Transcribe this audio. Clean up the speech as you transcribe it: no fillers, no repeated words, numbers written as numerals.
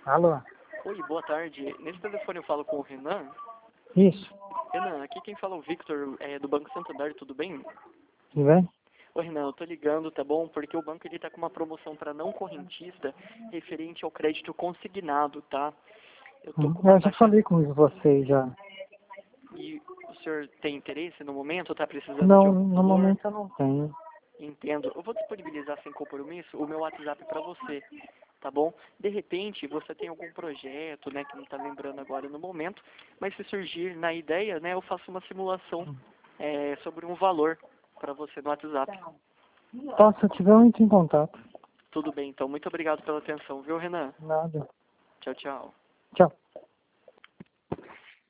Alô? Oi, boa tarde. Nesse telefone eu falo com o Renan. Isso. Renan, aqui quem fala é o Victor, do Banco Santander, tudo bem? Tudo bem? Oi, Renan, eu tô ligando, tá bom? Porque o banco ele tá com uma promoção para não correntista referente ao crédito consignado, tá? Eu tô com uma Eu já taxa... falei com vocês já. E o senhor tem interesse no momento? Tá precisando de Não, algum no valor? momento eu não tenho. Entendo. Eu vou disponibilizar sem compromisso o meu WhatsApp para você, tá bom? De repente, você tem algum projeto, né, que não está lembrando agora no momento, mas se surgir na ideia, né, eu faço uma simulação sobre um valor para você no WhatsApp. Tá, se eu tiver, eu entro em contato. Tudo bem, então. Muito obrigado pela atenção, viu, Renan? Nada. Tchau, tchau. Tchau.